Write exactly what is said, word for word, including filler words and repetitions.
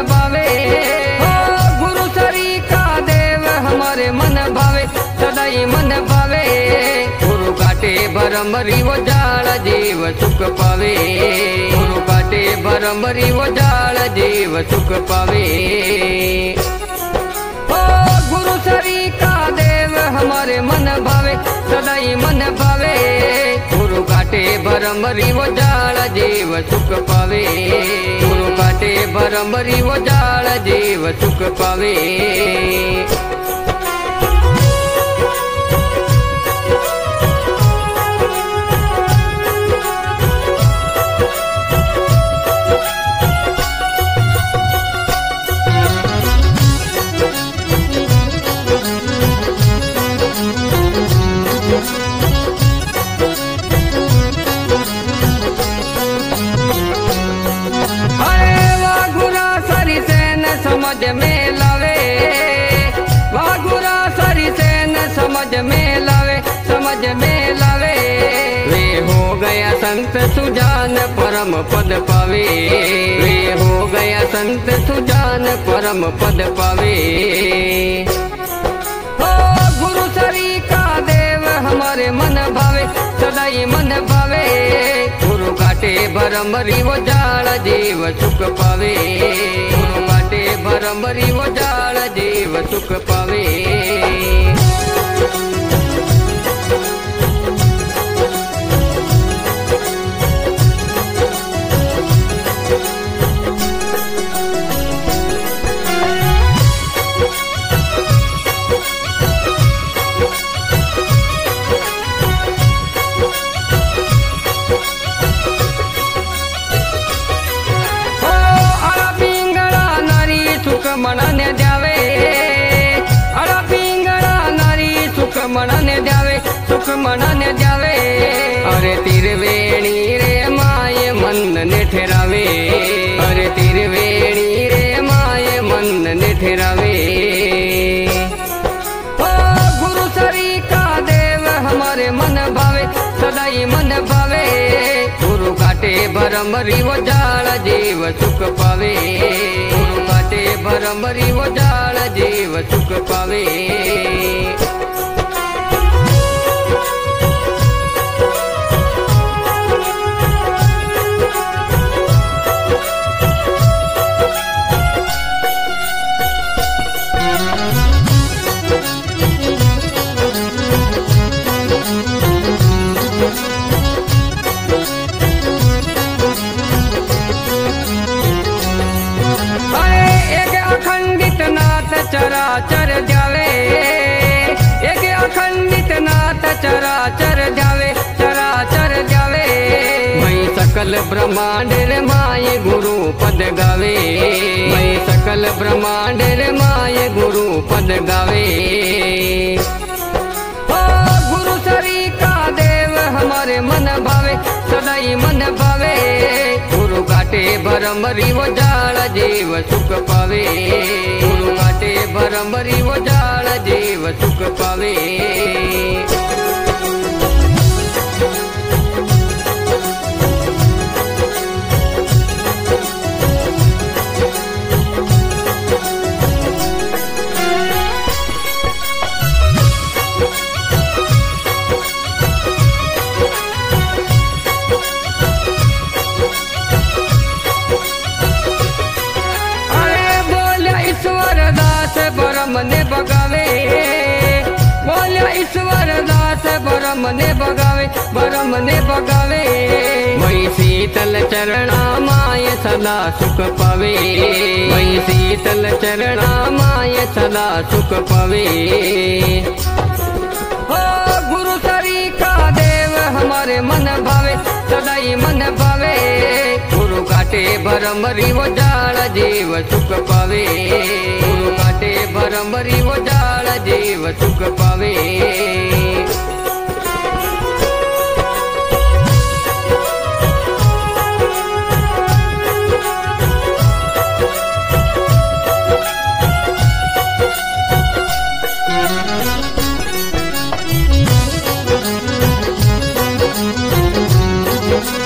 भावे। हो गुरु सरी का देव हमारे मन भावे, सदाई मन भावे। गुरु काटे भरमरी वो जाल जीव सुख पावे, गुरु काटे भरमरी वो जाल जीव सुख पावे। हो गुरु सरी का देव हमारे मन भावे, सदाई मन भावे। गुरु काटे भरमरी वो जाल जीव सुख पावे, गुरु काटे भरमरी वो जाल जीव सुख पावे। समझ में लावे वागुरा सरी सेन, समझ में लावे समझ में लावे। वे हो गया संत सुजान परम पद पावे, वे हो गया संत सुजान परम पद पावे। हो गुरु सरी का देव हमारे मन भावे, सदाई मन भावे। गुरु काटे भरमरी वो जाल जीव सुख पावे, गुरु काटे भरमरी वो जाल जीव सुख पावे। मनाने जावे अड़ा पिंगड़ा नारी सुख मनाने जावे, सुख मनाने जावे। अरे तिरवेणी रे माये मन ने ठहरावे, अरे तिरवेणी रे माये मन ने ठहरावे। ओ गुरु सरी का देव हमारे मन भावे, सदाई मन भावे। गुरु काटे भरमरी वो जाल जीव सुख पावे, गुरु काटे भरमरी वो जाल जीव सुख पावे। चराचर जावे एक अखंडित नाथ, चराचर जावे चराचर जावे। मई सकल ब्रह्मांड रे माये गुरु पद गावे, मई सकल ब्रह्मांड रे माये गुरु पद गावे। ओ गुरु सरी का देव हमारे मन भावे, सदाई मन भावे। गुरु काटे भरमरी वो जाल जीव सुख पावे, गुरु काटे भरमरी वो जाल जीव सुख पावे। बरम ने बगावे बोलिया ईश्वर दास, बरम ने बगावे बरम ने बगावे। वही शीतल चरणा माय सदा सुख पावे, वही शीतल चरणा माय सदा सुख पावे। हो गुरु सरी का देव हमारे मन भावे, सदाई मन भावे। गुरु काटे भरमरी वो जाल जीव सुख पावे, गुरु काटे भरमरी वो जाल जीव सुख पावे। Thank you.